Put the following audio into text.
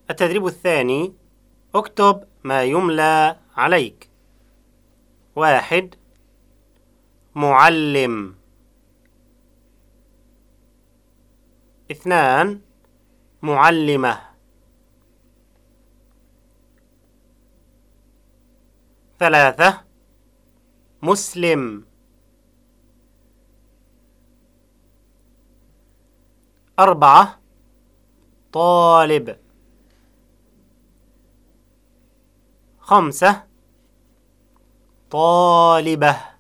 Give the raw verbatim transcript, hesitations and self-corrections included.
التدريب الثاني: اكتب ما يملى عليك. واحد: معلم. اثنان: معلمة. ثلاثة: مسلم. أربعة: طالب. خمسة: طالبة.